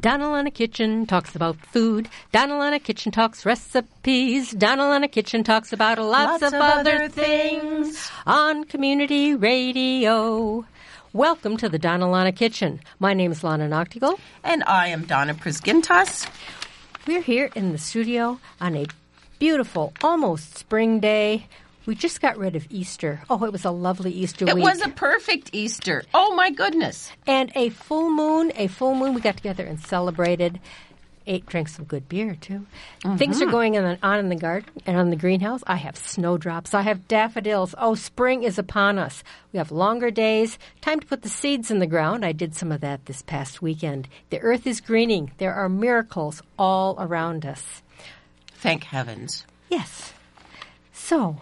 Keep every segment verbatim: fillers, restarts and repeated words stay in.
Donalana Kitchen talks about food. Donalana Kitchen talks recipes. Donalana Kitchen talks about lots, lots of, of other things. things on Community Radio. Welcome to the Donalana Kitchen. My name is Lana Noctigal. And I am Donna Prisgintas. We're here in the studio on a beautiful, almost spring day. We just got rid of Easter. Oh, it was a lovely Easter it week. It was a perfect Easter. Oh, my goodness. And a full moon, a full moon. We got together and celebrated. Ate, drank some good beer, too. Mm-hmm. Things are going on, on in the garden and on the greenhouse. I have snowdrops. I have daffodils. Oh, spring is upon us. We have longer days. Time to put the seeds in the ground. I did some of that this past weekend. The earth is greening. There are miracles all around us. Thank heavens. Yes. So,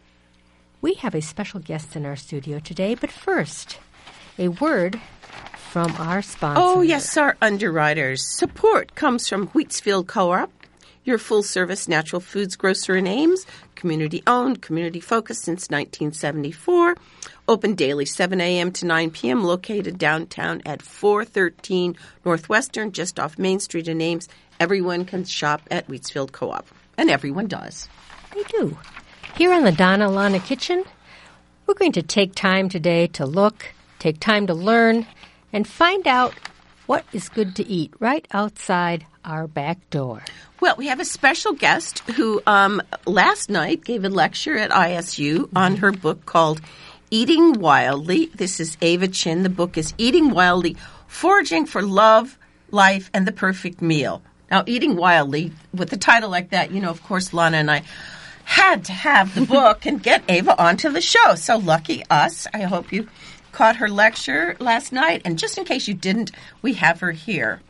we have a special guest in our studio today, but first, a word from our sponsor. Oh, yes, our underwriters. Support comes from Wheatsfield Co-op, your full-service natural foods grocer in Ames, community-owned, community-focused since nineteen seventy-four, open daily seven a.m. to nine p.m., located downtown at four thirteen Northwestern, just off Main Street in Ames. Everyone can shop at Wheatsfield Co-op, and everyone does. They do. Here on the Donalana Kitchen, we're going to take time today to look, take time to learn, and find out what is good to eat right outside our back door. Well, we have a special guest who um, last night gave a lecture at I S U on her book called Eating Wildly. This is Ava Chin. The book is Eating Wildly, Foraging for Love, Life, and the Perfect Meal. Now, Eating Wildly, with a title like that, you know, of course, Lana and I had to have the book and get Ava onto the show. So lucky us. I hope you caught her lecture last night. And just in case you didn't, we have her here.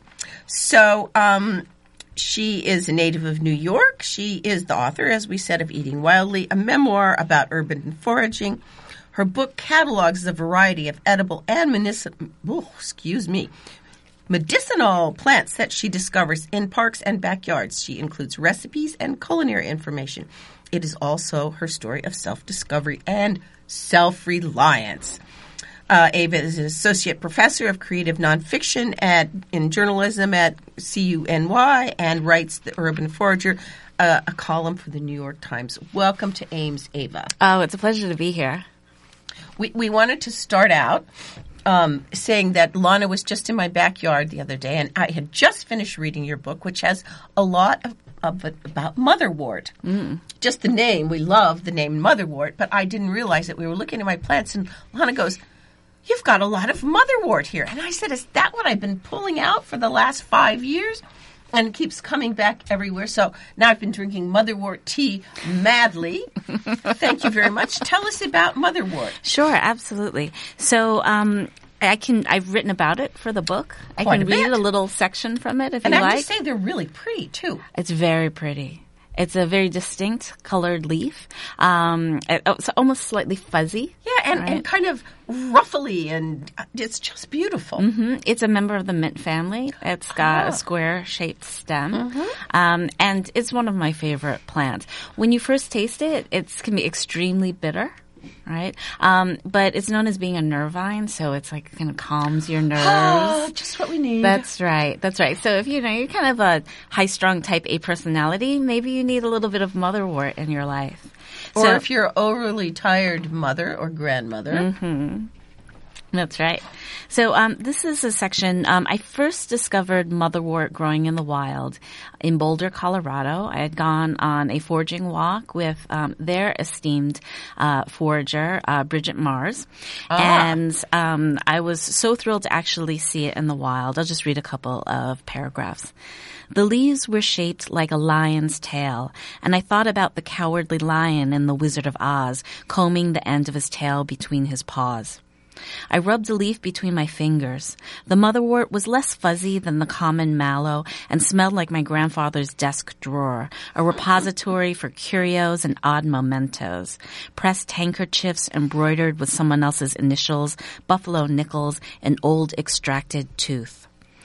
So um, she is a native of New York. She is the author, as we said, of Eating Wildly, a memoir about urban foraging. Her book catalogs a variety of edible and medicinal, oh, excuse me, medicinal plants that she discovers in parks and backyards. She includes recipes and culinary information. It is also her story of self-discovery and self-reliance. Uh, Ava is an associate professor of creative nonfiction at in journalism at C U N Y and writes The Urban Forager, uh, a column for the New York Times. Welcome to Ames, Ava. Oh, it's a pleasure to be here. We we wanted to start out um, saying that Lana was just in my backyard the other day, and I had just finished reading your book, which has a lot of Of, about motherwort. Mm. Just the name. We love the name motherwort, but I didn't realize that we were looking at my plants, and Lana goes, "You've got a lot of motherwort here." And I said, "Is that what I've been pulling out for the last five years?" And it keeps coming back everywhere. So now I've been drinking motherwort tea madly. Thank you very much. Tell us about motherwort. Sure, absolutely. So, um, I can. I've written about it for the book. I Quite can a read bit. a little section from it if and you I like. have to say they're really pretty too. It's very pretty. It's a very distinct colored leaf. Um, it, it's almost slightly fuzzy. Yeah, and, right? and kind of ruffly, and it's just beautiful. Mm-hmm. It's a member of the mint family. It's got Oh. a square-shaped stem, Mm-hmm. um, and it's one of my favorite plants. When you first taste it, it can be extremely bitter. Right, um, but it's known as being a nervine, so it's like kind of calms your nerves. Oh, just what we need. That's right. That's right. So if you know you're kind of a high-strung type A personality, maybe you need a little bit of motherwort in your life. Or so, if you're an overly tired mother or grandmother. Mm-hmm. That's right. So um, this is a section. Um, I first discovered motherwort growing in the wild in Boulder, Colorado. I had gone on a foraging walk with um, their esteemed uh, forager, uh, Bridget Mars. Ah. And um, I was so thrilled to actually see it in the wild. I'll just read a couple of paragraphs. The leaves were shaped like a lion's tail, and I thought about the cowardly lion in The Wizard of Oz, combing the end of his tail between his paws. I rubbed a leaf between my fingers. The motherwort was less fuzzy than the common mallow and smelled like my grandfather's desk drawer, a repository for curios and odd mementos, pressed handkerchiefs embroidered with someone else's initials, buffalo nickels, and old extracted tooth.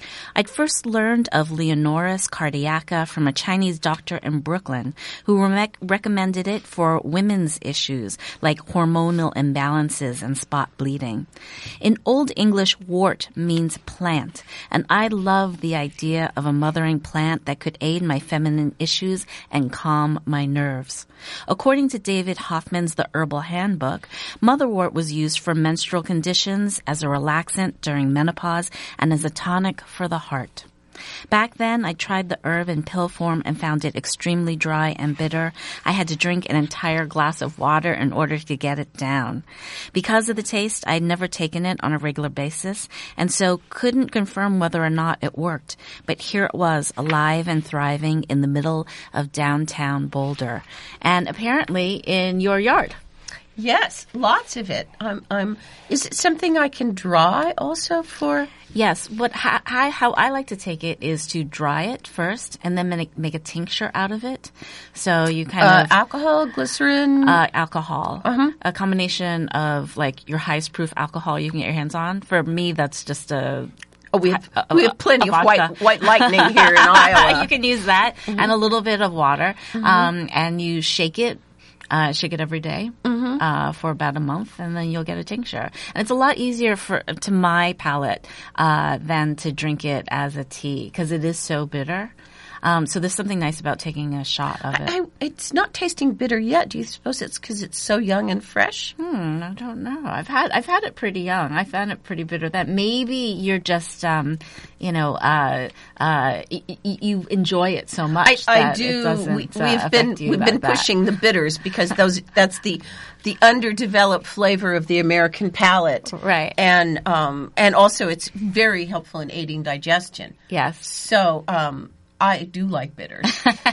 I'd first learned of Leonoris cardiaca from a Chinese doctor in Brooklyn who re- recommended it for women's issues like hormonal imbalances and spot bleeding. In Old English, wort means plant, and I love the idea of a mothering plant that could aid my feminine issues and calm my nerves. According to David Hoffman's The Herbal Handbook, motherwort was used for menstrual conditions, as a relaxant during menopause, and as a tonic for the heart. Back then, I tried the herb in pill form and found it extremely dry and bitter. I had to drink an entire glass of water in order to get it down. Because of the taste, I'd never taken it on a regular basis, and so couldn't confirm whether or not it worked. But here it was, alive and thriving in the middle of downtown Boulder. And apparently in your yard. Yes, lots of it. I'm, I'm, is it something I can dry also for? Yes. What how, how I like to take it is to dry it first and then make, make a tincture out of it. So you kind uh, of alcohol, glycerin, uh, alcohol, uh-huh. a combination of like your highest proof alcohol you can get your hands on. For me, that's just a Oh, we have, a, we have plenty a of white vodka. white lightning here in Iowa. You can use that mm-hmm. and a little bit of water, mm-hmm. um, and you shake it. Uh, shake it every day, mm-hmm. uh, for about a month, and then you'll get a tincture. And it's a lot easier for to my palate uh, than to drink it as a tea because it is so bitter. Um, so there's something nice about taking a shot of it. I, I, it's not tasting bitter yet. Do you suppose it's because it's so young and fresh? Hmm, I don't know. I've had I've had it pretty young. I found it pretty bitter. That maybe you're just, um, you know, uh, uh, y- y- you enjoy it so much. I, that I do. It doesn't, we, uh, we've been you we've been that. pushing the bitters because those that's the the underdeveloped flavor of the American palate, right? And um, and also it's very helpful in aiding digestion. Yes. So um. I do like bitters.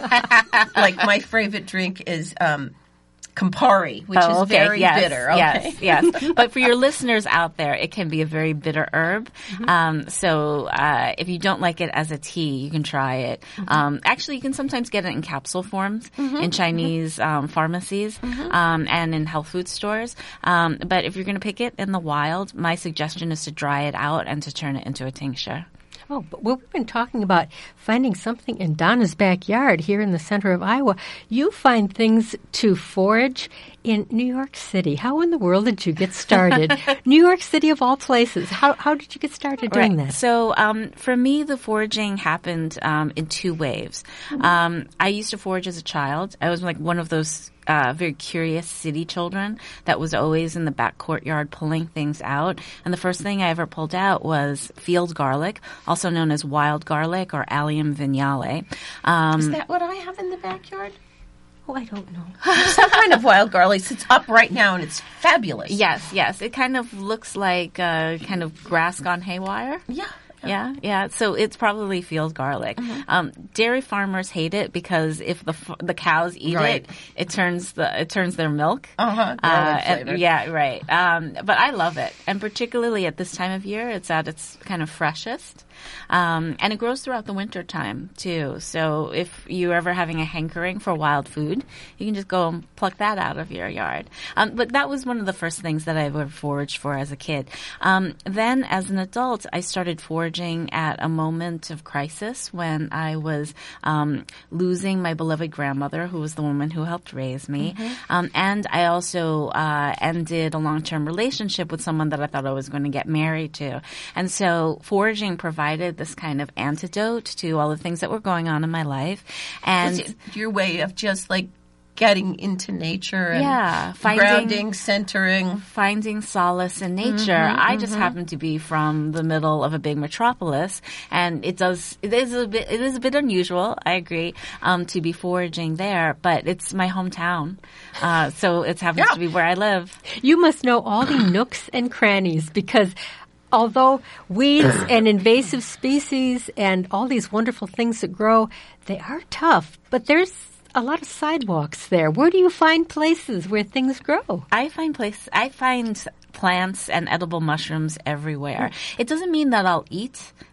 Like my favorite drink is um, Campari, which oh, is okay. very yes, bitter. Okay? Yes, yes. But for your listeners out there, it can be a very bitter herb. Mm-hmm. Um, so uh, if you don't like it as a tea, you can try it. Mm-hmm. Um, actually, you can sometimes get it in capsule forms mm-hmm. in Chinese um, pharmacies mm-hmm. um, and in health food stores. Um, but if you're going to pick it in the wild, my suggestion is to dry it out and to turn it into a tincture. Oh, but we've been talking about finding something in Donna's backyard here in the center of Iowa. You find things to forage in New York City. How in the world did you get started? New York City of all places. How how did you get started doing right. that? So um, for me, the foraging happened um, in two waves. Mm-hmm. Um, I used to forage as a child. I was like one of those Uh, very curious city children that was always in the back courtyard pulling things out. And the first thing I ever pulled out was field garlic, also known as wild garlic or Allium vignale. Um, Is that what I have in the backyard? Oh, I don't know. Some kind of wild garlic. It's up right now and it's fabulous. Yes, yes. It kind of looks like uh, kind of grass gone haywire. Yeah. Yeah, yeah. So it's probably field garlic. Mm-hmm. Um, dairy farmers hate it because if the f- the cows eat right. it, it turns the it turns their milk. Uh-huh. Uh and, yeah, right. Um, but I love it, and particularly at this time of year, it's at its kind of freshest. Um, and it grows throughout the winter time too. So if you're ever having a hankering for wild food, you can just go and pluck that out of your yard. Um, but that was one of the first things that I ever foraged for as a kid. Um, then as an adult, I started foraging at a moment of crisis when I was um, losing my beloved grandmother, who was the woman who helped raise me. Mm-hmm. Um, and I also uh, ended a long-term relationship with someone that I thought I was going to get married to. And so foraging provided this kind of antidote to all the things that were going on in my life. And was it your way of just like getting into nature and yeah, finding, grounding, centering. Finding solace in nature. Mm-hmm, I just mm-hmm. happen to be from the middle of a big metropolis, and it does, it is a bit, it is a bit unusual, I agree, um, to be foraging there, but it's my hometown. Uh, so it happens yeah. to be where I live. You must know all the nooks and crannies because although weeds and invasive species and all these wonderful things that grow, they are tough, but there's a lot of sidewalks there. Where do you find places where things grow? I find place. I find plants and edible mushrooms everywhere. It doesn't mean that I'll eat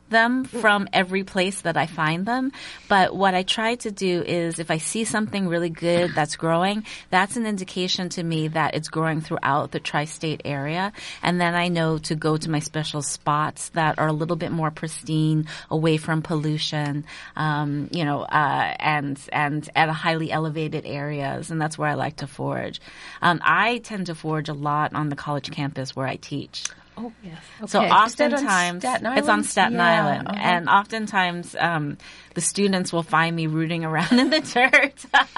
them from every place that I find them. But what I try to do is if I see something really good that's growing, that's an indication to me that it's growing throughout the tri-state area. And then I know to go to my special spots that are a little bit more pristine, away from pollution, um, you know, uh, and, and at a highly elevated areas. And that's where I like to forage. Um, I tend to forage a lot on the college campus where I teach. Oh, yes. Okay. So oftentimes, Staten it's on Staten yeah, Island. uh-huh. And oftentimes, um, the students will find me rooting around in the dirt.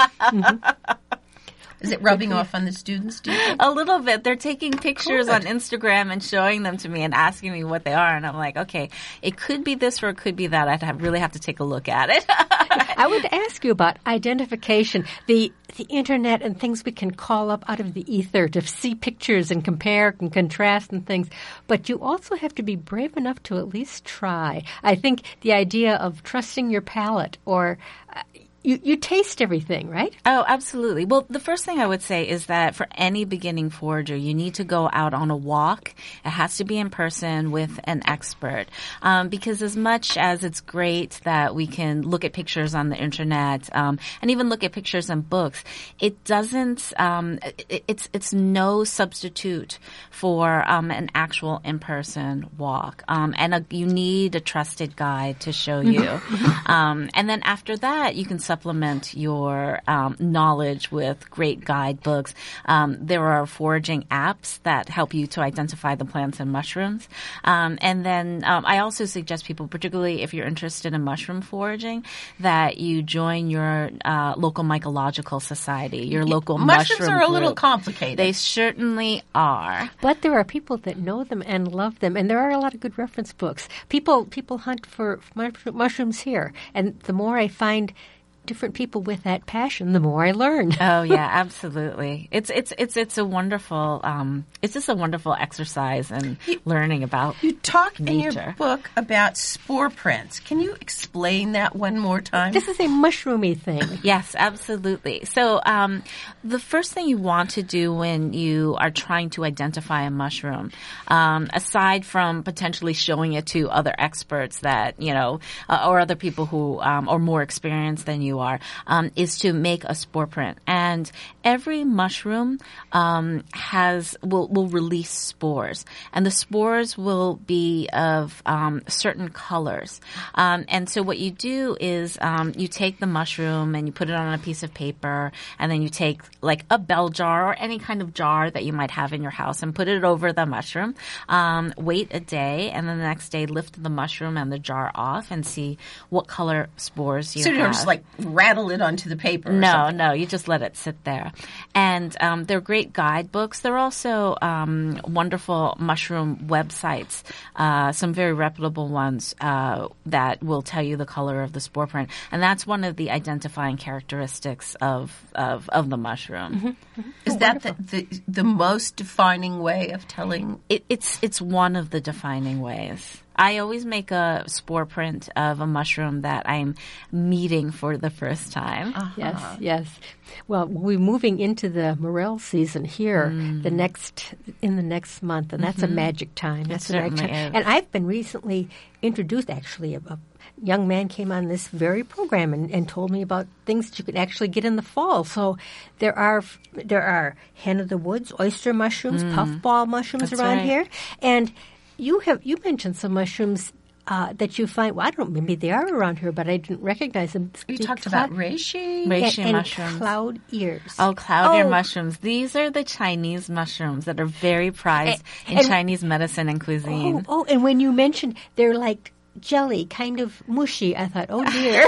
mm-hmm. Is it rubbing off on the students, do you think? A little bit. They're taking pictures Good. on Instagram and showing them to me and asking me what they are. And I'm like, okay, it could be this or it could be that. I'd have, really have to take a look at it. I would ask you about identification, the the internet and things we can call up out of the ether to see pictures and compare and contrast and things. But you also have to be brave enough to at least try. I think the idea of trusting your palate or uh, You, you taste everything, right? Oh, absolutely. Well, the first thing I would say is that for any beginning forager, you need to go out on a walk. It has to be in person with an expert. Um, because as much as it's great that we can look at pictures on the internet, um, and even look at pictures in books, it doesn't, um, it, it's, it's no substitute for, um, an actual in-person walk. Um, and a, you need a trusted guide to show you. um, and then after that, you can supplement your um, knowledge with great guidebooks. Um, there are foraging apps that help you to identify the plants and mushrooms. Um, and then um, I also suggest people, particularly if you're interested in mushroom foraging, that you join your uh, local mycological society, your local Mushrooms mushroom are a group. little complicated. They certainly are. But there are people that know them and love them, and there are a lot of good reference books. People people hunt for mush- mushrooms here, and the more I find different people with that passion, the more I learn. Oh yeah, absolutely. It's it's it's it's a wonderful um it's just a wonderful exercise in learning about You talk nature. in your book about spore prints. Can you explain that one more time? This is a mushroomy thing. Yes, absolutely. So um, the first thing you want to do when you are trying to identify a mushroom, um, aside from potentially showing it to other experts that, you know, uh, or other people who um, are more experienced than you are, um, is to make a spore print. And every mushroom um, has will, will release spores. And the spores will be of um, certain colors. Um, and so what you do is um, you take the mushroom and you put it on a piece of paper, and then you take like a bell jar or any kind of jar that you might have in your house and put it over the mushroom. Um, wait a day, and then the next day lift the mushroom and the jar off and see what color spores you so have. you don't just like rattle it onto the paper or No, something. no, you just let it sit there. And um, they're great guidebooks. They're also um, wonderful mushroom websites, uh, some very reputable ones uh, that will tell you the color of the spore print. And that's one of the identifying characteristics of of, of the mushroom. Mm-hmm. Mm-hmm. Is Oh, that the, wonderful. the the most defining way of telling? It, it's it's one of the defining ways. I always make a spore print of a mushroom that I'm meeting for the first time. Uh-huh. Yes, yes. Well, we're moving into the morel season here Mm. the next in the next month, and that's a magic time. That's a magic certainly time. is. And I've been recently introduced, actually, a, a young man came on this very program and, and told me about things that you could actually get in the fall. So there are there are hen of the woods, oyster mushrooms, puffball mushrooms That's around right. here, and you have you mentioned some mushrooms. Uh, that you find, well, I don't know, maybe they are around here, but I didn't recognize them. You The talked cloud- about reishi. Reishi and, and mushrooms. cloud ears. Oh, cloud ear Oh. mushrooms. These are the Chinese mushrooms that are very prized And- in and- Chinese medicine and cuisine. Oh, oh, and when you mentioned they're like jelly, kind of mushy, I thought, oh dear.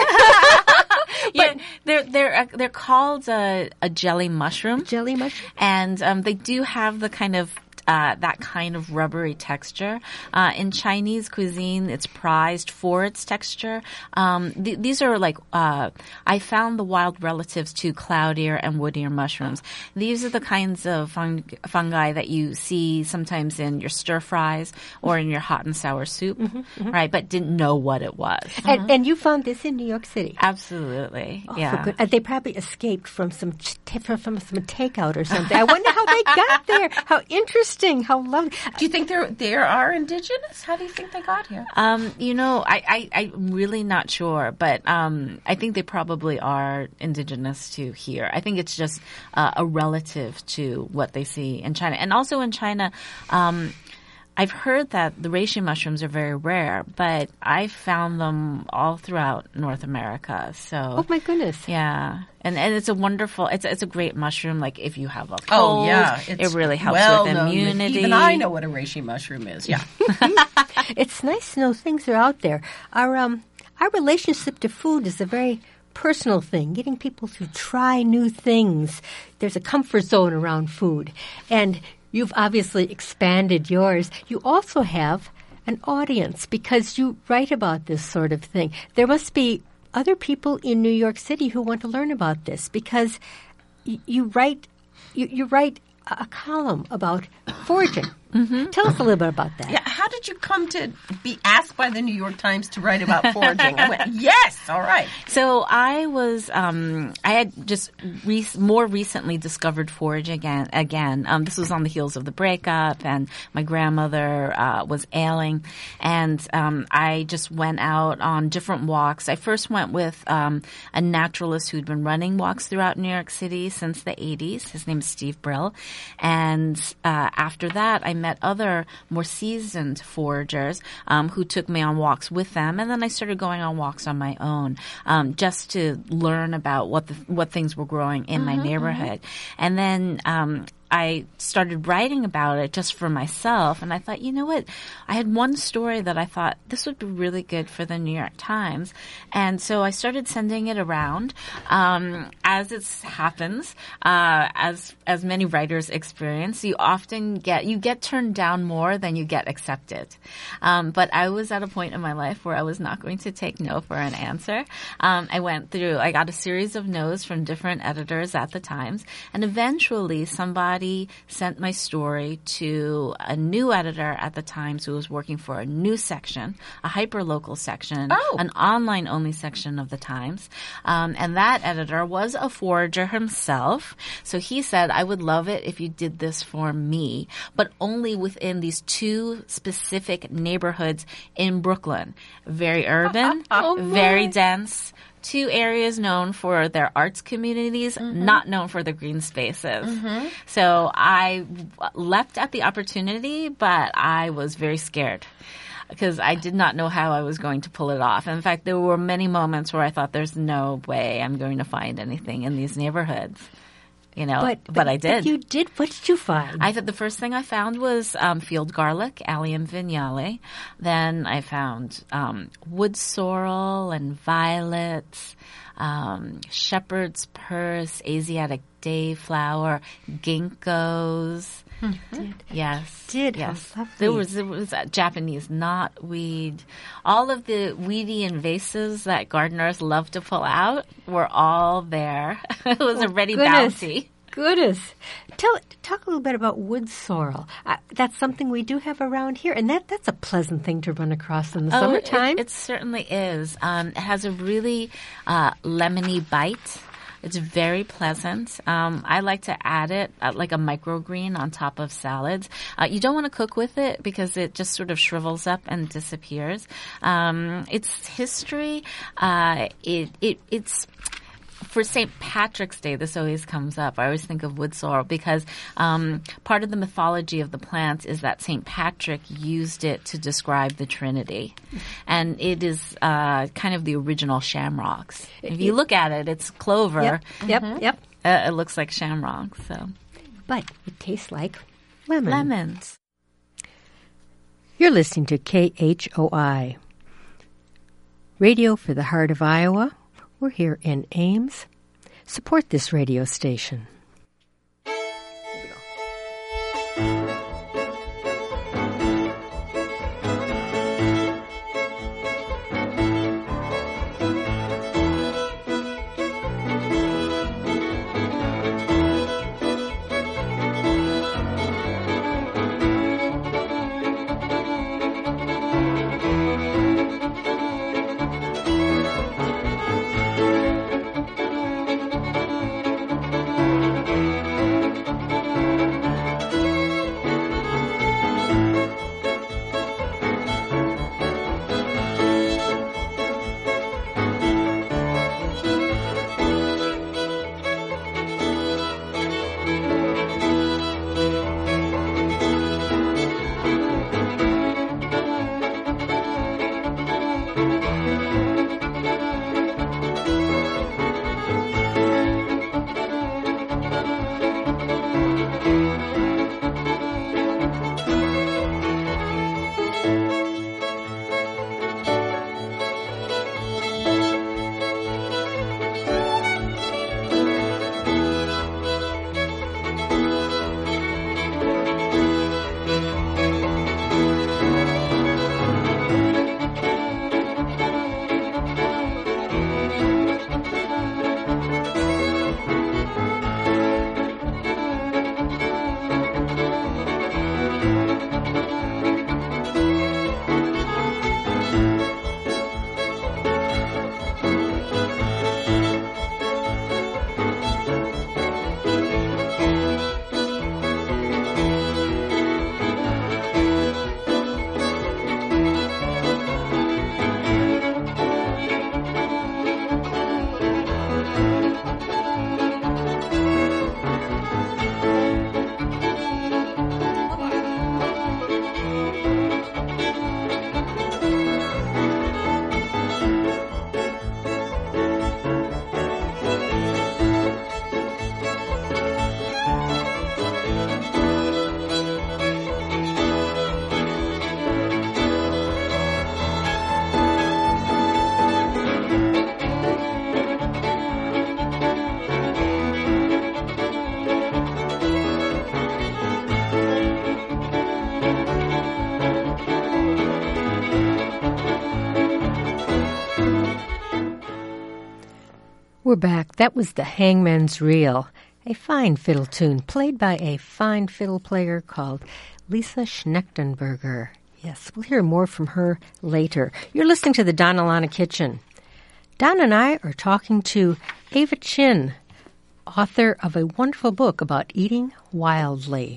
Yeah, they're they're uh, they're called a, a jelly mushroom, Jelly mushroom? and um, they do have the kind of uh, that kind of rubbery texture. Uh, in Chinese cuisine, it's prized for its texture. Um, th- these are like uh, I found the wild relatives to cloud ear and wood ear mushrooms. These are the kinds of fung- fungi that you see sometimes in your stir fries or in your hot and sour soup, right? But didn't know what it was. And, and you found this in New York City? Absolutely, Oh, yeah. for good. Uh, they probably escaped from some ch- from, from some takeout or something. I wonder how they got there. How interesting. interesting. How lovely. Do you think there there are indigenous? How do you think they got here? Um, you know, I, I, I'm really not sure, but um, I think they probably are indigenous to here. I think it's just uh, a relative to what they see in China. And also in China, um, I've heard that the reishi mushrooms are very rare, but I found them all throughout North America. So, Oh my goodness. yeah, and and it's a wonderful, it's it's a great mushroom. Like if you have a cold, Oh yeah, it really helps well with known that immunity. Even I know what a reishi mushroom is. Yeah. It's nice to know things are out there. Our um, our relationship to food is a very personal thing, getting people to try new things. There's a comfort zone around food. And you've obviously expanded yours. You also have an audience because you write about this sort of thing. There must be other people in New York City who want to learn about this because y- you write you, you write a column about foraging. Mm-hmm. Tell us a little bit about that. Yeah, how did you come to be asked by the New York Times to write about foraging? I went, yes, all right. So I was, um, I had just re- more recently discovered foraging again. again. Um, this was on the heels of the breakup, and my grandmother uh, was ailing, and um, I just went out on different walks. I first went with um, a naturalist who'd been running walks throughout New York City since the eighties. His name is Steve Brill, and uh, after that, I met other more seasoned foragers um, who took me on walks with them, and then I started going on walks on my own um, just to learn about what the, what things were growing in mm-hmm, my neighborhood. Mm-hmm. And then um, I started writing about it just for myself, and I thought, you know what? I had one story that I thought this would be really good for the New York Times, and so I started sending it around. Um, as it happens, uh, as as many writers experience, you often get you get turned down more than you get accepted. Um, but I was at a point in my life where I was not going to take no for an answer. Um, I went through, I got a series of no's from different editors at the Times, and eventually somebody sent my story to a new editor at the Times who was working for a new section, a hyperlocal section, oh. an online-only section of the Times. Um, and that editor was a forager himself. So he said, I would love it if you did this for me, but only within these two specific neighborhoods in Brooklyn. Very urban, oh very dense. Two areas known for their arts communities, mm-hmm. not known for the green spaces. Mm-hmm. So I leapt at the opportunity, but I was very scared because I did not know how I was going to pull it off. In fact, there were many moments where I thought there's no way I'm going to find anything in these neighborhoods. You know, but, but, but I did. But you did. What did you find? I thought the first thing I found was um, field garlic, Allium vignale. Then I found um, wood sorrel and violets, um, shepherd's purse, Asiatic dayflower, ginkgos. Mm-hmm. Yes. Did. Yes. How lovely. There was, there was a Japanese knotweed. All of the weedy invasives that gardeners love to pull out were all there. It was oh, a ready goodness. bounty. Goodness. Tell, talk a little bit about wood sorrel. Uh, that's something we do have around here, and that, that's a pleasant thing to run across in the oh, summertime. It, it certainly is. Um, it has a really uh, lemony bite. It's very pleasant. Um, I like to add it uh, like a microgreen on top of salads. Uh, you don't want to cook with it because it just sort of shrivels up and disappears. Um, its history, uh, it, it, it's for Saint Patrick's Day, this always comes up. I always think of wood sorrel because um, part of the mythology of the plant is that Saint Patrick used it to describe the Trinity. And it is uh, kind of the original shamrocks. If you look at it, it's clover. Yep, yep, mm-hmm. yep. Uh, it looks like shamrock. So, but it tastes like lemon. Lemons. You're listening to K H O I, Radio for the Heart of Iowa. We're here in Ames. Support this radio station. We're back. That was The Hangman's Reel, a fine fiddle tune played by a fine fiddle player called Lisa Schnechtenberger. Yes, we'll hear more from her later. You're listening to the Donna Lana Kitchen. Don and I are talking to Ava Chin, author of a wonderful book about eating wildly.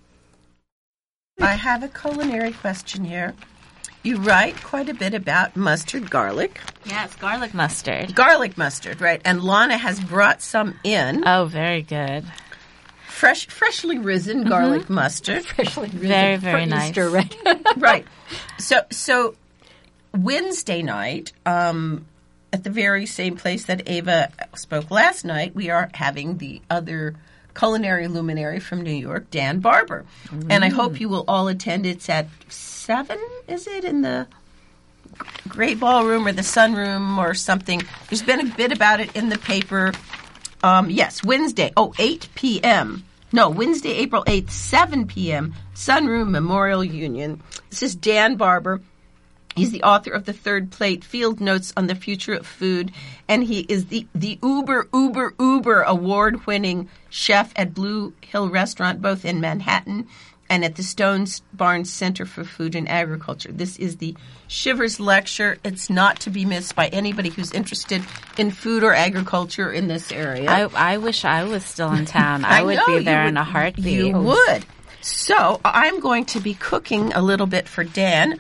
I have a culinary question here. You write quite a bit about mustard garlic. Yes, garlic mustard. Garlic mustard, right. And Lana has brought some in. Oh, very good. Fresh, freshly risen mm-hmm. garlic mustard. Freshly risen. Very, very for nice. Easter, right? Right. So, so Wednesday night, um, at the very same place that Ava spoke last night, we are having the other culinary luminary from New York, Dan Barber. Mm. And I hope you will all attend. It's at seven, is it, in the Great Ballroom or the Sunroom or something. There's been a bit about it in the paper. Um, yes, Wednesday. Oh, eight p.m. No, Wednesday, April eighth, seven p.m., Sunroom Memorial Union. This is Dan Barber. He's the author of The Third Plate, Field Notes on the Future of Food, and he is the, the uber, uber, uber award-winning chef at Blue Hill Restaurant, both in Manhattan and at the Stones Barnes Center for Food and Agriculture. This is the Shivers Lecture. It's not to be missed by anybody who's interested in food or agriculture in this area. I, I wish I was still in town. I, I would be there would, in a heartbeat. You would. So I'm going to be cooking a little bit for Dan.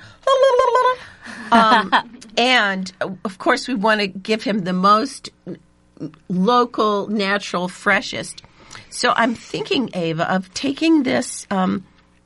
Um, and, of course, we want to give him the most local, natural, freshest. So I'm thinking, Ava, of taking this um,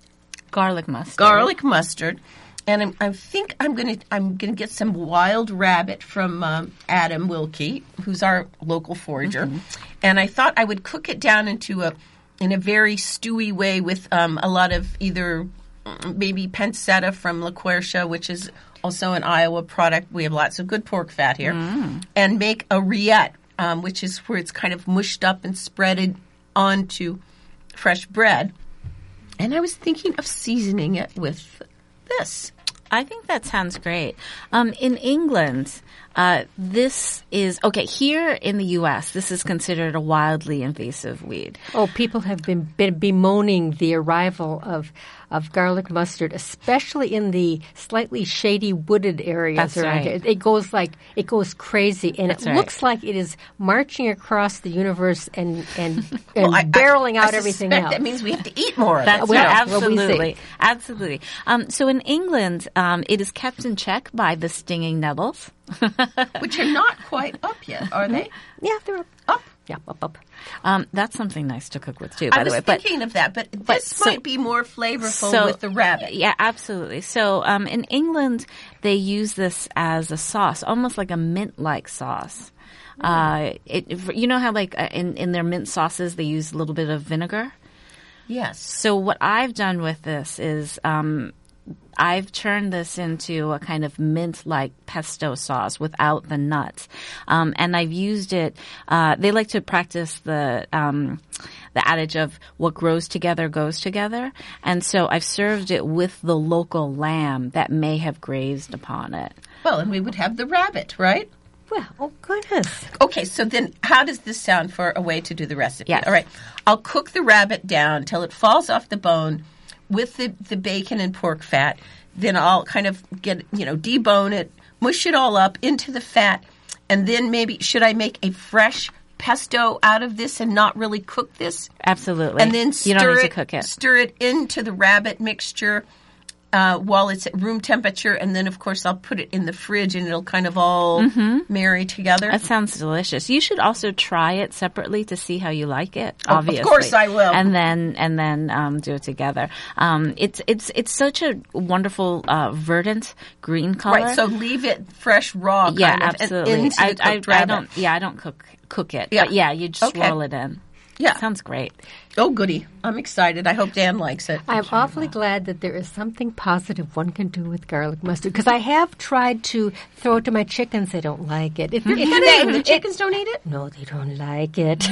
garlic mustard. Garlic mustard, and I'm, I think I'm going to I'm going to get some wild rabbit from um, Adam Wilkie, who's our local forager, mm-hmm. and I thought I would cook it down into a in a very stewy way with um, a lot of either maybe pancetta from La Quercia, which is also an Iowa product. We have lots of good pork fat here, mm. and make a rillette, um, which is where it's kind of mushed up and spreaded onto fresh bread. And I was thinking of seasoning it with this. I think that sounds great. Um, in England, uh, this is, okay, here in the U S, this is considered a wildly invasive weed. Oh, people have been, been bemoaning the arrival of of garlic mustard, especially in the slightly shady wooded areas That's around right. here. It, it goes like, it goes crazy, and That's it right. looks like it is marching across the universe and, and, and well, I, barreling I, out I everything suspect else. That means we have to eat more of That's it. right, Well, well, we absolutely. see. Absolutely. Um, so in England, um, it is kept in check by the stinging nettles. Which are not quite up yet, are they? Yeah, they're up. Up? Yeah, up, up. Um, that's something nice to cook with, too, by I was the way. But thinking of that, but, but this so- might be more flavorful so- with the rabbit. Yeah, absolutely. So um, in England, they use this as a sauce, almost like a mint-like sauce. Uh, it, you know how, like, uh, in, in their mint sauces, they use a little bit of vinegar? Yes. So what I've done with this is um, I've turned this into a kind of mint-like pesto sauce without the nuts. Um, and I've used it, uh, they like to practice the, um, the adage of what grows together goes together. And so I've served it with the local lamb that may have grazed upon it. Well, and we would have the rabbit, right? Well, oh, goodness. Okay, so then how does this sound for a way to do the recipe? Yes. All right. I'll cook the rabbit down till it falls off the bone with the, the bacon and pork fat. Then I'll kind of get, you know, debone it, mush it all up into the fat, and then maybe should I make a fresh pesto out of this and not really cook this? Absolutely. And then stir you don't need it, to cook it. Stir it into the rabbit mixture uh, while it's at room temperature, and then, of course, I'll put it in the fridge, and it'll kind of all mm-hmm. marry together. That sounds delicious. You should also try it separately to see how you like it. Oh, obviously, of course I will. And then and then um, do it together. Um, it's it's it's such a wonderful uh, verdant green color. Right. So leave it fresh, raw. Yeah, kind of, absolutely. And into I, the I, cooked I rabbit. don't. Yeah, I don't cook cook it. Yeah. But yeah, you just Okay. swirl it in. Yeah. Sounds great. Oh, goody. I'm excited. I hope Dan likes it. I'm awfully glad that there is something positive one can do with garlic mustard, because I have tried to throw it to my chickens. They don't like it. If, if They- the chickens don't eat it? No, they don't like it.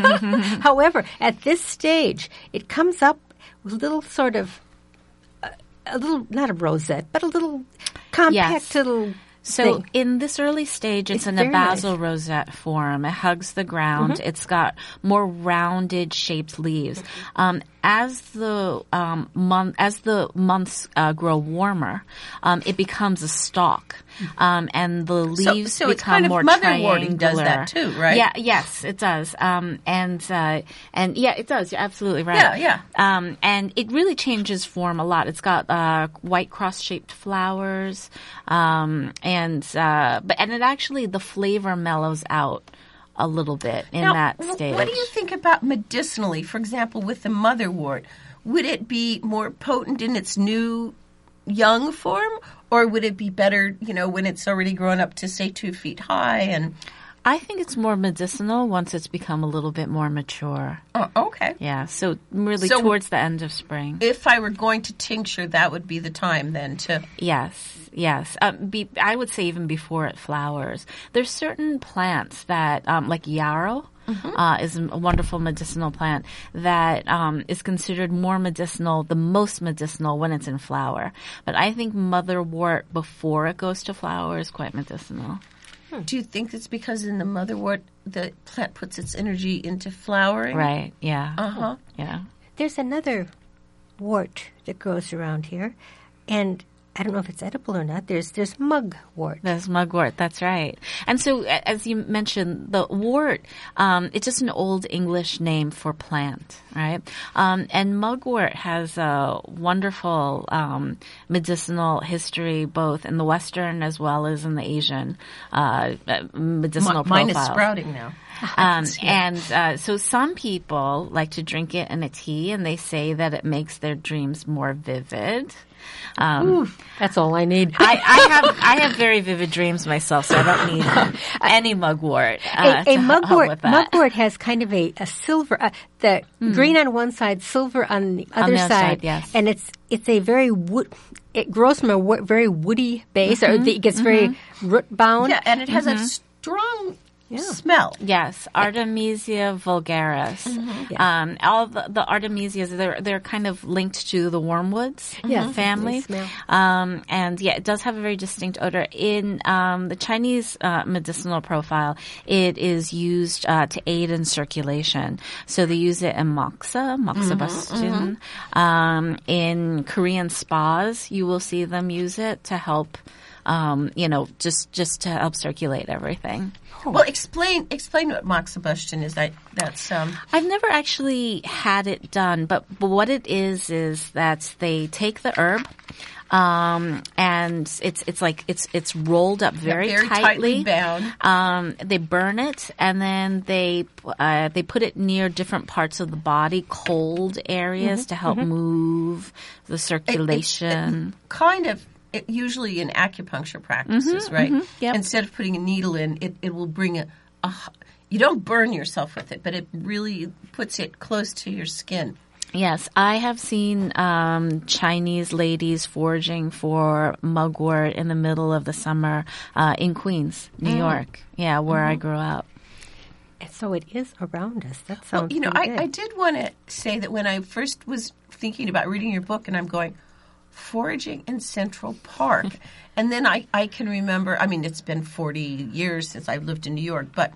However, at this stage, it comes up with a little sort of, uh, a little, not a rosette, but a little compact Yes. little So thing. in this early stage, it's, It's in a very basal nice. rosette form. It hugs the ground. It's got more rounded shaped leaves. Um, as the um, month, as the months uh, grow warmer, um, it becomes a stalk, um, and the leaves so become it's kind of more motherwording triangular. does that too, right? Yeah. Yes, it does. Um, and uh, and yeah, it does. You're absolutely right. Yeah, yeah. Um, and it really changes form a lot. It's got uh, white cross-shaped flowers, um, and uh, but and it actually the flavor mellows out a little bit in Now, that wh- stage. What do you think about medicinally? For example, with the motherwort, would it be more potent in its new young form, or would it be better, you know, when it's already grown up to say two feet high? And I think it's more medicinal once it's become a little bit more mature. oh, okay. Yeah, so really So- towards the end of spring. If I were going to tincture, that would be the time then to. Yes, yes. Um, be, I would say even before it flowers. There's certain plants that, um, like yarrow, uh, is a wonderful medicinal plant that um, is considered more medicinal, the most medicinal when it's in flower. But I think motherwort before it goes to flower is quite medicinal. Do you think it's because in the motherwort the plant puts its energy into flowering? Right, yeah. Uh huh. Yeah. There's another wort that grows around here, and I don't know if it's edible or not. There's there's mugwort. There's mugwort, that's right. And so, a- as you mentioned, the wort, um, it's just an old English name for plant, right? Um, and mugwort has a wonderful um, medicinal history, both in the Western as well as in the Asian uh, uh, medicinal M- mine is profiles. sprouting now. Um, and uh, so some people like to drink it in a tea, and they say that it makes their dreams more vivid. Um, That's all I need. I, I have I have very vivid dreams myself, so I don't need any mugwort. Uh, a, a to help mugwort, with that. mugwort has kind of a, a silver, uh, the green on one side, silver on the other the other side, side, yes. and it's it's a very wood. It grows from a wo- very woody base, or it gets very root bound. Yeah, and it has a strong smell. Yes, Artemisia vulgaris. Yeah. Um, all the, the Artemisias, they're they're kind of linked to the wormwoods Yes, family. they smell. Um, and yeah, it does have a very distinct odor. In um, the Chinese uh, medicinal profile, it is used uh, to aid in circulation. So they use it in moxa, moxibustion. Um, in Korean spas, you will see them use it to help. Um, you know, just just to help circulate everything. Well, explain explain what moxibustion is. That that's um. I've never actually had it done, but, but what it is is that they take the herb, um, and it's it's like it's it's rolled up very, very tightly bound. Um, they burn it, and then they uh, they put it near different parts of the body, cold areas, to help move the It- it's- circulation. it kind of. It, usually in acupuncture practices, right? yep. Instead of putting a needle in, it, it will bring a, a. You don't burn yourself with it, but it really puts it close to your skin. Yes, I have seen um, Chinese ladies foraging for mugwort in the middle of the summer uh, in Queens, New York. Yeah, where I grew up. And so it is around us. That Well, sounds you know, pretty I, good. I did want to say that when I first was thinking about reading your book, and I'm going, foraging in Central Park. And then I, I can remember, I mean, it's been forty years since I've lived in New York, but,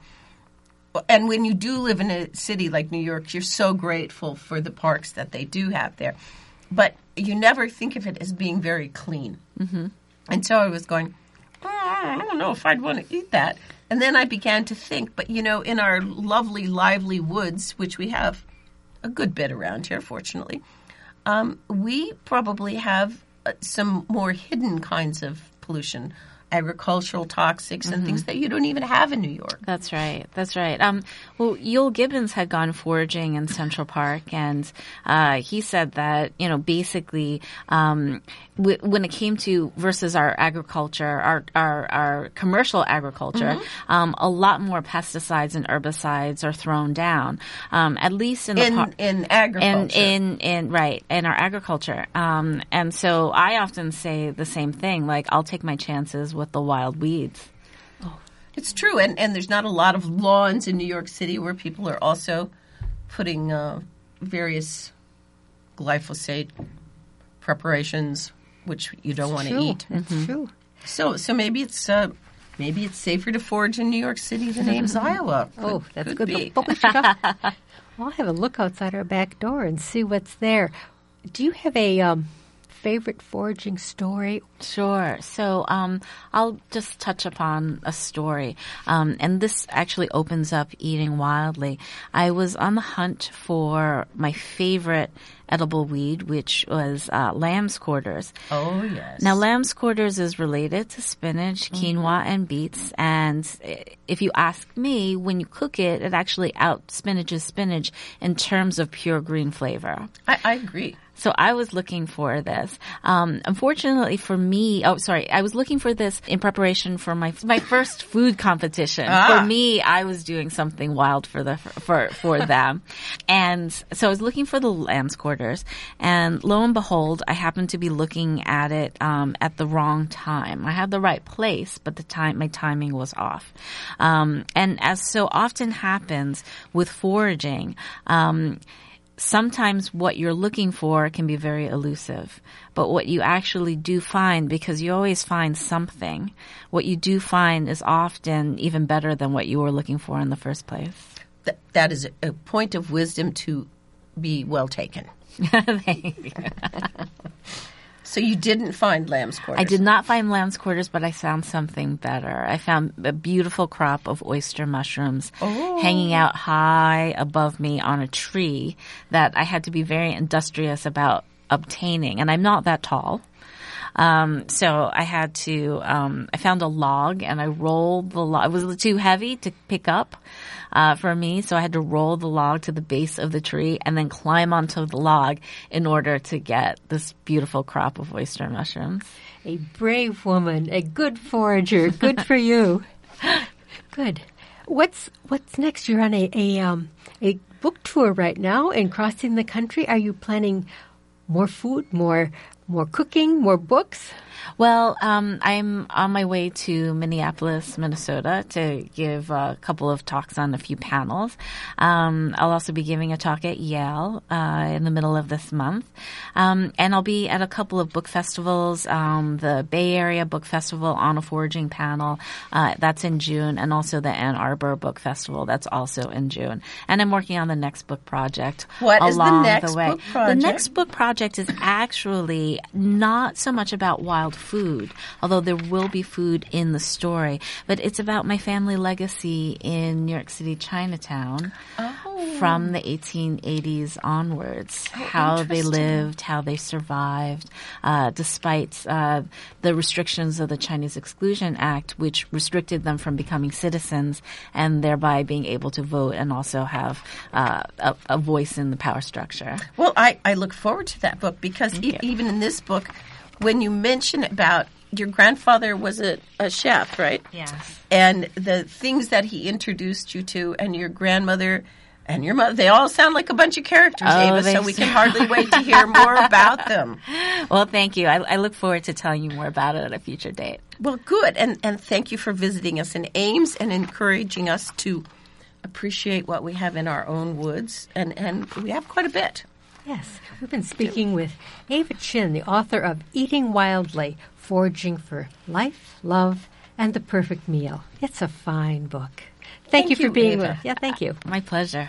and when you do live in a city like New York, you're so grateful for the parks that they do have there. But you never think of it as being very clean. Mm-hmm. And so I was going, oh, I don't know if I'd want to eat that. And then I began to think, but you know, in our lovely, lively woods, which we have a good bit around here, fortunately, Um, we probably have uh, some more hidden kinds of pollution, agricultural toxics and things that you don't even have in New York. That's right. That's right. Um, well, Yul Gibbons had gone foraging in Central Park, and uh, he said that, you know, basically, um, w- when it came to versus our agriculture, our our, our commercial agriculture, um, a lot more pesticides and herbicides are thrown down. Um, at least in the In, par- in agriculture. in, in, in, right, in our agriculture. Um, and so I often say the same thing, like, I'll take my chances with the wild weeds. It's true. And, and there's not a lot of lawns in New York City where people are also putting uh, various glyphosate preparations, which you don't want to True. eat. That's true. So, so maybe it's uh, maybe it's safer to forage in New York City than Ames, Iowa. Oh, Could- that's could good. be. But we should al- I'll have a look outside our back door and see what's there. Do you have a um, favorite foraging story? Sure. So um, I'll just touch upon a story. Um, and this actually opens up Eating Wildly. I was on the hunt for my favorite edible weed, which was uh, lamb's quarters. Oh, yes. Now, lamb's quarters is related to spinach, quinoa, and beets. And if you ask me, when you cook it, it actually out spinaches spinach in terms of pure green flavor. I, I agree. So I was looking for this. Um, unfortunately for me, oh, sorry, I was looking for this in preparation for my my first food competition. Ah. For me, I was doing something wild for the for for them, and so I was looking for the lamb's quarters. And lo and behold, I happened to be looking at it um, at the wrong time. I had the right place, but the time my timing was off. Um, and as so often happens with foraging. Um, Sometimes what you're looking for can be very elusive, but what you actually do find, because you always find something, what you do find is often even better than what you were looking for in the first place. Th- that is a, a point of wisdom to be well taken. Thank you. So you didn't find lamb's quarters. I did not find lamb's quarters, but I found something better. I found a beautiful crop of oyster mushrooms Oh. hanging out high above me on a tree that I had to be very industrious about obtaining. And I'm not that tall. Um, so I had to, um, I found a log and I rolled the log. It was too heavy to pick up, uh, for me. So I had to roll the log to the base of the tree and then climb onto the log in order to get this beautiful crop of oyster mushrooms. A brave woman, a good forager. Good for you. Good. What's what's next? You're on a a, um, a book tour right now and crossing the country. Are you planning more food, more more cooking, more books? Well, um, I'm on my way to Minneapolis, Minnesota to give a couple of talks on a few panels. Um, I'll also be giving a talk at Yale uh, in the middle of this month. Um, and I'll be at a couple of book festivals, um, the Bay Area Book Festival on a foraging panel. Uh, that's in June, and also the Ann Arbor Book Festival. That's also in June. And I'm working on the next book project What along is the next the way. book project? The next book project is actually not so much about wild food, although there will be food in the story, but it's about my family legacy in New York City, Chinatown, Oh. from the eighteen eighties onwards, Oh, how they interesting. lived, how they survived, uh, despite uh, the restrictions of the Chinese Exclusion Act, which restricted them from becoming citizens and thereby being able to vote and also have uh, a, a voice in the power structure. Well, I, I look forward to that book because e- you. even in this book, when you mention about your grandfather was a, a chef, right? Yes. And the things that he introduced you to, and your grandmother and your mother, they all sound like a bunch of characters, Oh, Ava, they so we can sound- hardly wait to hear more about them. Well, thank you. I, I look forward to telling you more about it at a future date. Well, good. And, and thank you for visiting us in Ames and encouraging us to appreciate what we have in our own woods. And, and we have quite a bit. Yes. We've been speaking with Ava Chin, the author of Eating Wildly, Foraging for Life, Love, and the Perfect Meal. It's a fine book. Thank, Thank you for you, being Ava. with us. Yeah, thank you. My pleasure.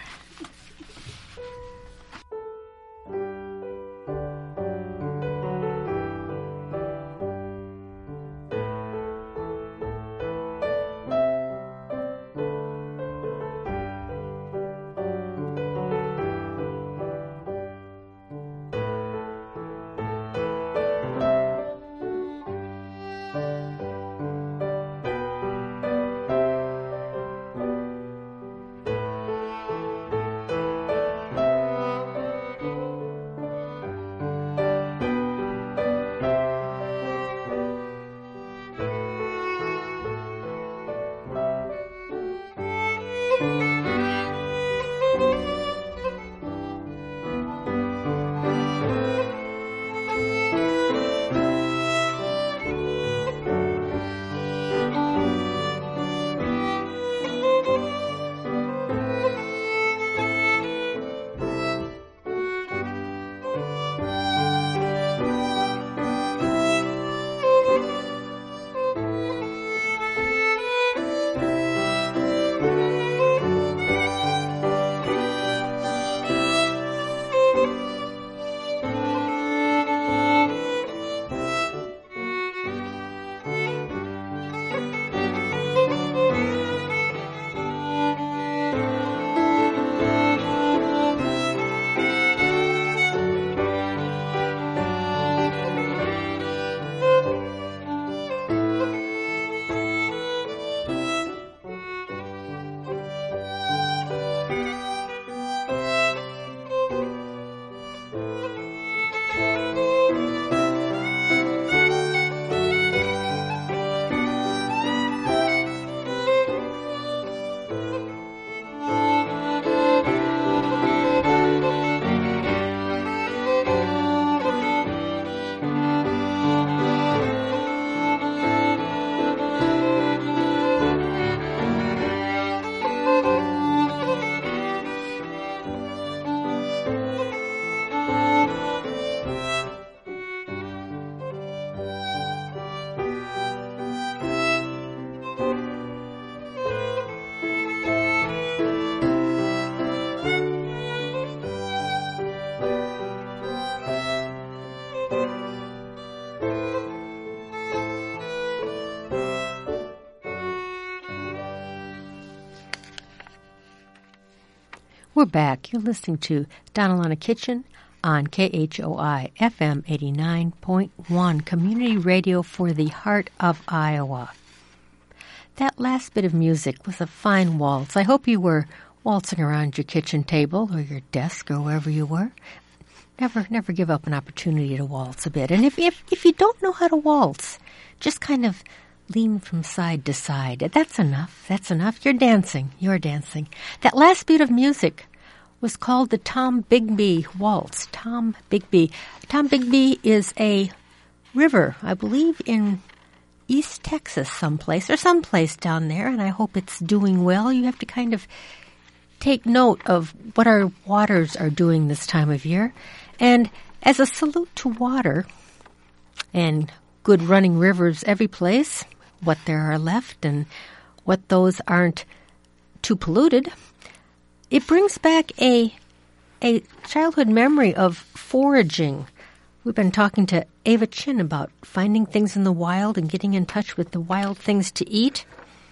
We're back. You're listening to Donalana Kitchen on K H O I F M eighty-nine point one, Community Radio for the Heart of Iowa. That last bit of music was a fine waltz. I hope you were waltzing around your kitchen table or your desk or wherever you were. Never, never give up an opportunity to waltz a bit. And if, if, if you don't know how to waltz, just kind of lean from side to side. That's enough. That's enough. You're dancing. You're dancing. That last bit of music was called the Tom Bigby Waltz. Tom Bigby. Tom Bigby is a river, I believe, in East Texas someplace, or someplace down there, and I hope it's doing well. You have to kind of take note of what our waters are doing this time of year. And as a salute to water and good running rivers every place, what there are left and what those aren't too polluted, it brings back a a childhood memory of foraging. We've been talking to Ava Chin about finding things in the wild and getting in touch with the wild things to eat.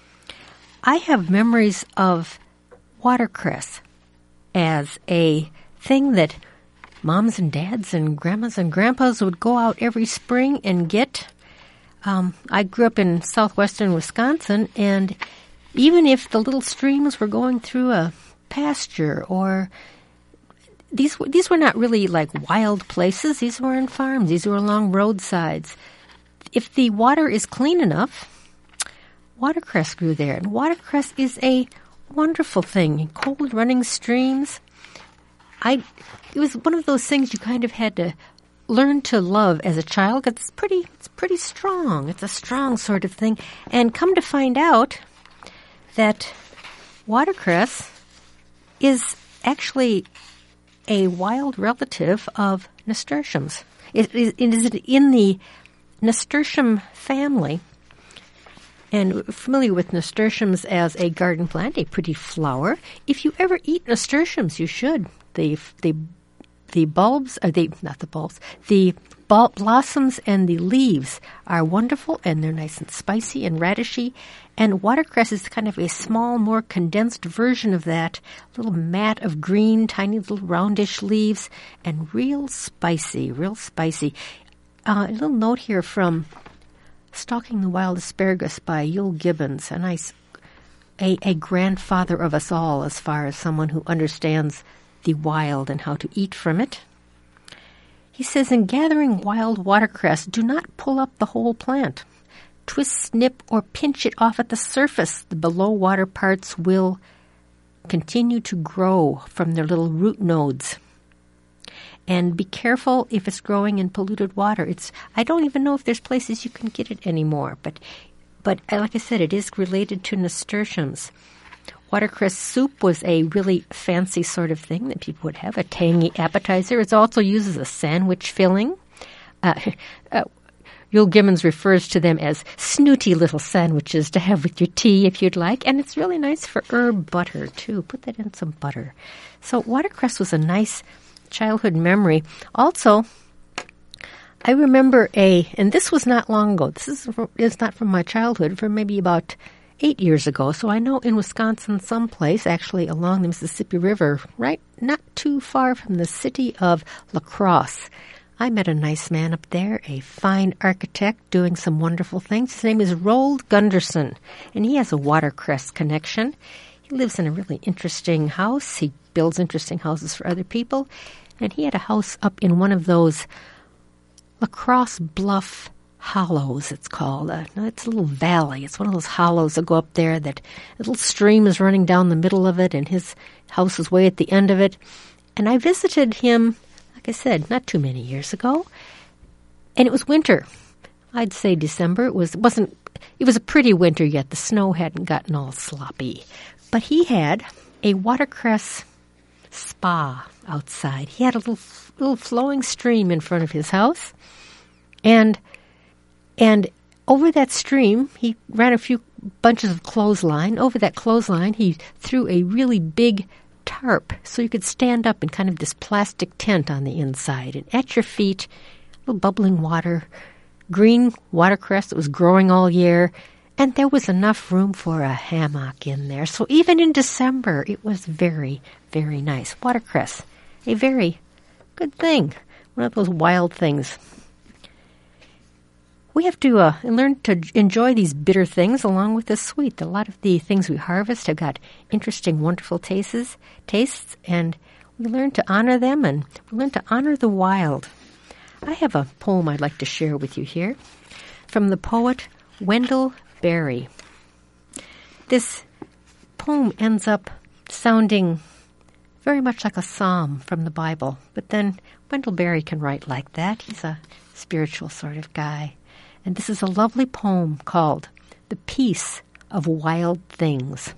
I have memories of watercress as a thing that moms and dads and grandmas and grandpas would go out every spring and get. Um, I grew up in southwestern Wisconsin, and even if the little streams were going through a pasture or these these were not really like wild places. These were in farms. These were along roadsides. If the water is clean enough, watercress grew there. And watercress is a wonderful thing. Cold running streams. I it was one of those things you kind of had to learn to love as a child. It's pretty it's pretty strong. It's a strong sort of thing. And come to find out that watercress is actually a wild relative of nasturtiums. It is, it is in the nasturtium family. And familiar with nasturtiums as a garden plant, a pretty flower. If you ever eat nasturtiums, you should. The the the bulbs, or the not the bulbs, the bulb blossoms and the leaves are wonderful, and they're nice and spicy and radishy. And watercress is kind of a small, more condensed version of that. Little mat of green, tiny little roundish leaves, and real spicy, real spicy. Uh, a little note here from Stalking the Wild Asparagus by Yul Gibbons, a nice, a, a grandfather of us all as far as someone who understands the wild and how to eat from it. He says, in gathering wild watercress, do not pull up the whole plant. Twist, snip, or pinch it off at the surface. The below water parts will continue to grow from their little root nodes. And be careful if it's growing in polluted water. It's I don't even know if there's places you can get it anymore. But, but like I said, it is related to nasturtiums. Watercress soup was a really fancy sort of thing that people would have, a tangy appetizer. It's also used as a sandwich filling. Uh, uh, Yul Gibbons refers to them as snooty little sandwiches to have with your tea if you'd like. And it's really nice for herb butter, too. Put that in some butter. So watercress was a nice childhood memory. Also, I remember a, and this was not long ago. This is, is not from my childhood, from maybe about eight years ago. So I know in Wisconsin someplace, actually along the Mississippi River, right, not too far from the city of La Crosse, I met a nice man up there, a fine architect doing some wonderful things. His name is Roald Gunderson, and he has a watercress connection. He lives in a really interesting house. He builds interesting houses for other people, and he had a house up in one of those La Crosse Bluff hollows, it's called. Uh, no, it's a little valley. It's one of those hollows that go up there that a little stream is running down the middle of it, and his house is way at the end of it. And I visited him, like I said, not too many years ago, and it was winter. I'd say December. It was it wasn't. It was a pretty winter yet. The snow hadn't gotten all sloppy, but he had a watercress spa outside. He had a little little flowing stream in front of his house, and and over that stream he ran a few bunches of clothesline. Over that clothesline he threw a really big tarp so you could stand up in kind of this plastic tent on the inside, and at your feet, little bubbling water, green watercress that was growing all year, And there was enough room for a hammock in there. So even in December, it was very, very nice. Watercress, a very good thing. One of those wild things. We have to uh, learn to enjoy these bitter things along with the sweet. A lot of the things we harvest have got interesting, wonderful tastes, tastes, and we learn to honor them, and we learn to honor the wild. I have a poem I'd like to share with you here from the poet Wendell Berry. This poem ends up sounding very much like a psalm from the Bible, but then Wendell Berry can write like that. He's a spiritual sort of guy. And this is a lovely poem called The Peace of Wild Things.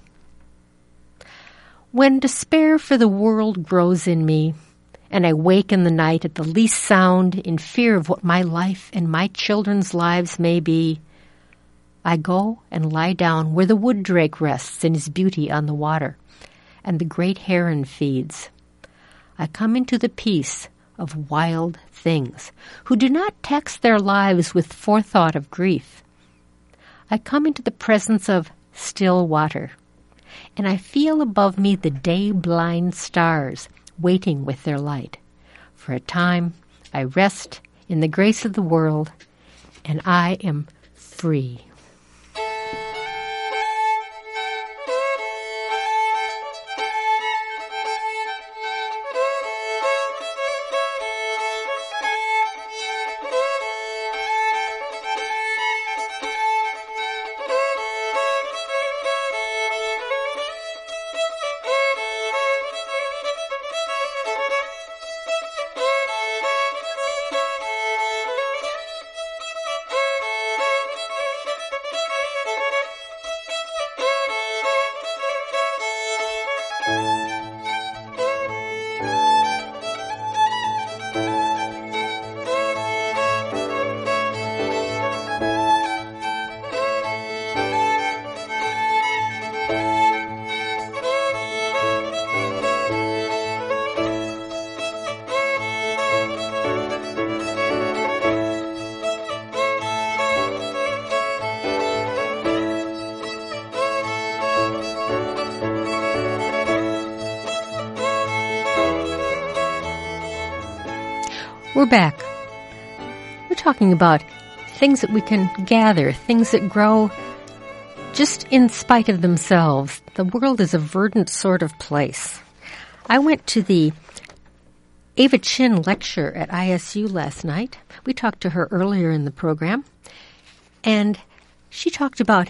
When despair for the world grows in me, and I wake in the night at the least sound in fear of what my life and my children's lives may be, I go and lie down where the wood drake rests in his beauty on the water, and the great heron feeds. I come into the peace of wild things, who do not tax their lives with forethought of grief. I come into the presence of still water, and I feel above me the day-blind stars waiting with their light. For a time I rest in the grace of the world, and I am free. We're back. We're talking about things that we can gather, things that grow just in spite of themselves. The world is a verdant sort of place. I went to the Ava Chin lecture at I S U last night. We talked to her earlier in the program, and she talked about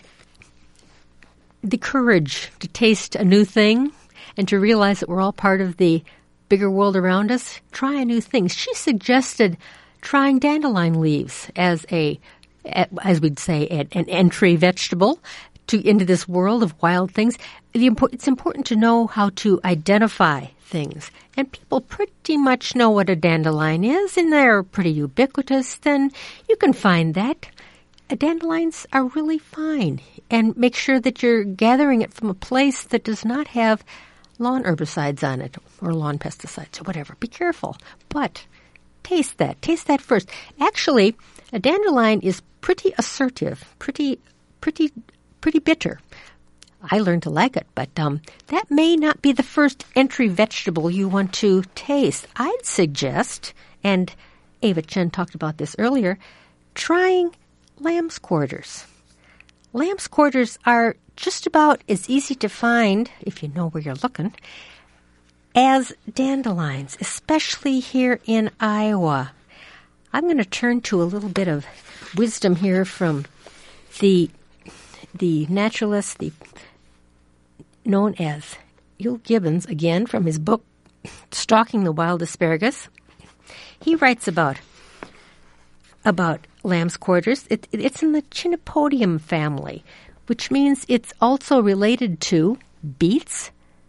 the courage to taste a new thing and to realize that we're all part of the bigger world around us. Try a new thing. She suggested trying dandelion leaves as a, as we'd say, an entry vegetable to into this world of wild things. It's important to know how to identify things. And people pretty much know what a dandelion is, and they're pretty ubiquitous. Then you can find that. Dandelions are really fine. And make sure that you're gathering it from a place that does not have lawn herbicides on it or lawn pesticides or whatever. Be careful. But taste that. Taste that first. Actually, a dandelion is pretty assertive, pretty, pretty, pretty bitter. I learned to like it, but um, that may not be the first entry vegetable you want to taste. I'd suggest, and Ava Chin talked about this earlier, trying lamb's quarters. Lamb's quarters are just about as easy to find, if you know where you're looking, as dandelions, especially here in Iowa. I'm going to turn to a little bit of wisdom here from the the naturalist, the known as Euell Gibbons, again from his book Stalking the Wild Asparagus. He writes about about lamb's quarters. It, it, it's in the Chenopodium family, which means it's also related to beets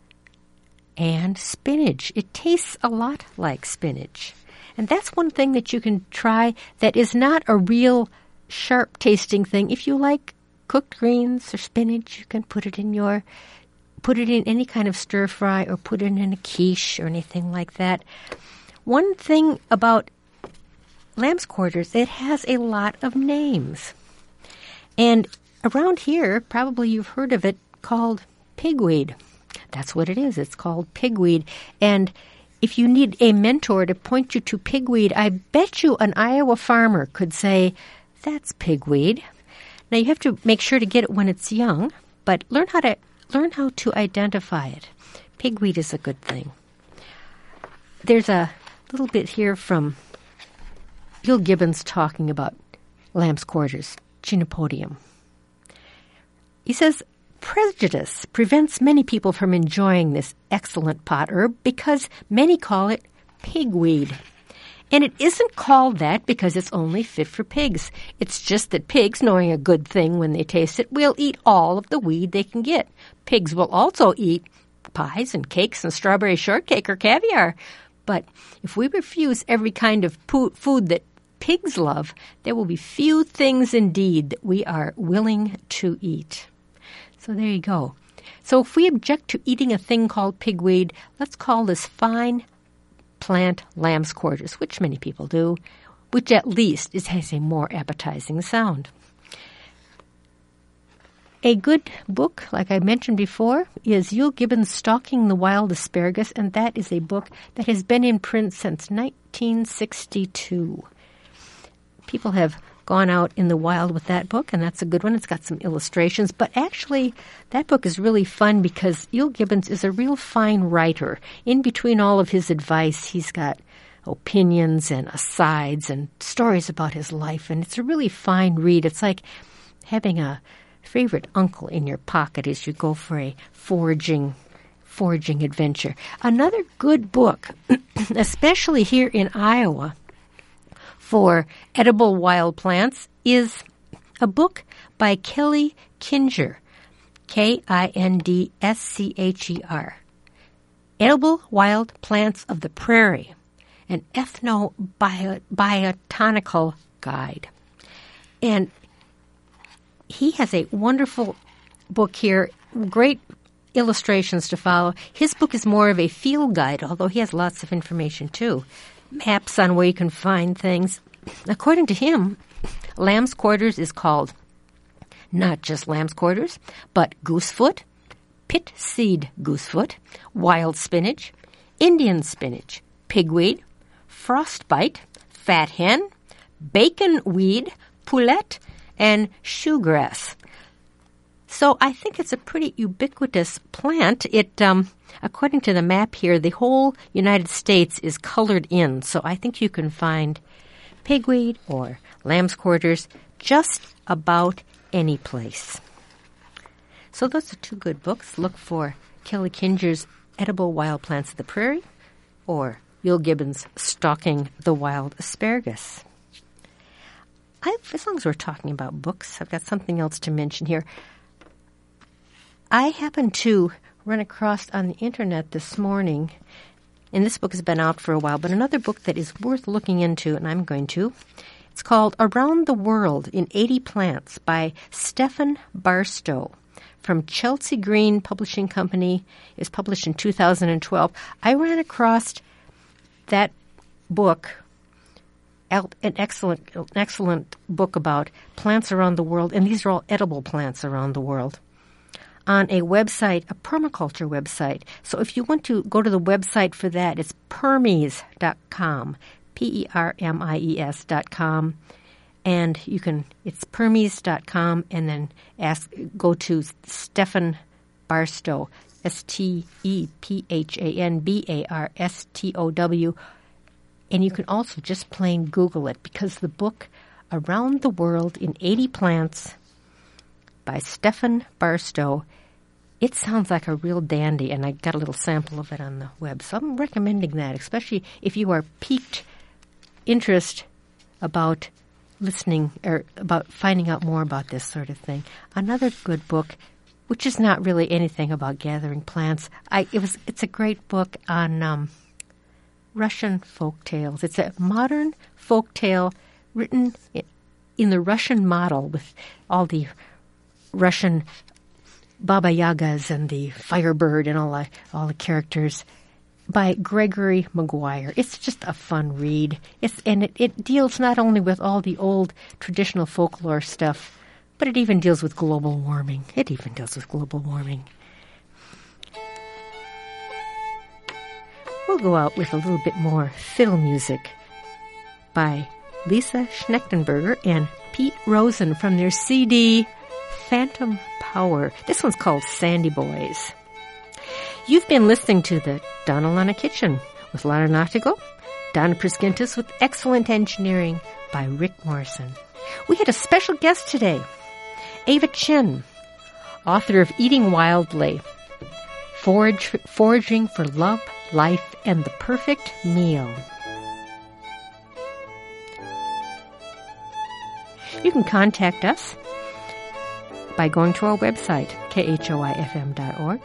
and spinach. It tastes a lot like spinach. And that's one thing that you can try that is not a real sharp-tasting thing. If you like cooked greens or spinach, you can put it in your, put it in any kind of stir-fry or put it in a quiche or anything like that. One thing about lamb's quarters, it has a lot of names. And around here, probably you've heard of it called pigweed. That's what it is. It's called pigweed. And if you need a mentor to point you to pigweed, I bet you an Iowa farmer could say, that's pigweed. Now, you have to make sure to get it when it's young, but learn how to learn how to identify it. Pigweed is a good thing. There's a little bit here from Gil Gibbons talking about lamb's quarters, Chenopodium. He says, prejudice prevents many people from enjoying this excellent pot herb because many call it pigweed. And it isn't called that because it's only fit for pigs. It's just that pigs, knowing a good thing when they taste it, will eat all of the weed they can get. Pigs will also eat pies and cakes and strawberry shortcake or caviar. But if we refuse every kind of po- food that pigs love, there will be few things indeed that we are willing to eat. So there you go. So if we object to eating a thing called pigweed, let's call this fine plant lamb's quarters, which many people do, which at least is, has a more appetizing sound. A good book, like I mentioned before, is Euell Gibbons' Stalking the Wild Asparagus, and that is a book that has been in print since nineteen sixty-two. People have gone out in the wild with that book, and that's a good one. It's got some illustrations, but actually that book is really fun because Euell Gibbons is a real fine writer. In between all of his advice, he's got opinions and asides and stories about his life, and it's a really fine read. It's like having a favorite uncle in your pocket as you go for a foraging foraging adventure. Another good book, especially here in Iowa, for edible wild plants is a book by Kelly Kinscher, K I N D S C H E R, Edible Wild Plants of the Prairie, an ethnobotanical guide. And he has a wonderful book here, great illustrations to follow. His book is more of a field guide, although he has lots of information too. Maps on where you can find things. According to him, lamb's quarters is called not just lamb's quarters, but goosefoot, pit seed goosefoot, wild spinach, Indian spinach, pigweed, frostbite, fat hen, bacon weed, poulet, and shoegrass. So I think it's a pretty ubiquitous plant. It, um, according to the map here, the whole United States is colored in. So I think you can find pigweed or lamb's quarters just about any place. So those are two good books. Look for Kelly Kinscher's Edible Wild Plants of the Prairie or Euell Gibbons' Stalking the Wild Asparagus. I, as long as we're talking about books, I've got something else to mention here. I happened to run across on the internet this morning, and this book has been out for a while, but another book that is worth looking into, and I'm going to. It's called Around the World in eighty Plants by Stephan Barstow from Chelsea Green Publishing Company. It was published in two thousand twelve. I ran across that book, an excellent, an excellent book about plants around the world, and these are all edible plants around the world, on a website, a permaculture website. So if you want to go to the website for that, it's permies dot com, P E R M I E S dot com. And you can, it's permies dot com, and then ask, go to Stephan Barstow, S T E P H A N B A R S T O W. And you can also just plain Google it, because the book Around the World in eighty Plants by Stephan Barstow, it sounds like a real dandy, and I got a little sample of it on the web. So I'm recommending that, especially if you are piqued interest about listening or about finding out more about this sort of thing. Another good book, which is not really anything about gathering plants. I it was it's a great book on um, Russian folk tales. It's a modern folk tale written in the Russian model with all the Russian Baba Yagas and the Firebird and all the, all the characters by Gregory Maguire. It's just a fun read. It's and it, it deals not only with all the old traditional folklore stuff But it even deals with global warming. It even deals with global warming. We'll go out with a little bit more fiddle music by Lisa Schnechtenberger and Pete Rosen from their C D Phantom Power. This one's called Sandy Boys. You've been listening to the Donna Lana Kitchen with Lana Nottigal, Donna Priskintis with excellent engineering by Rick Morrison. We had a special guest today, Ava Chin, author of Eating Wildly, Forage, Foraging for Love, Life, and the Perfect Meal. You can contact us by going to our website, K H O I F M dot org.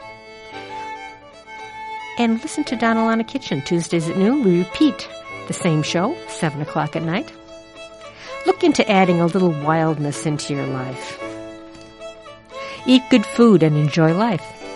And listen to Donna Lana Kitchen. Tuesdays at noon, we repeat the same show, seven o'clock at night. Look into adding a little wildness into your life. Eat good food and enjoy life.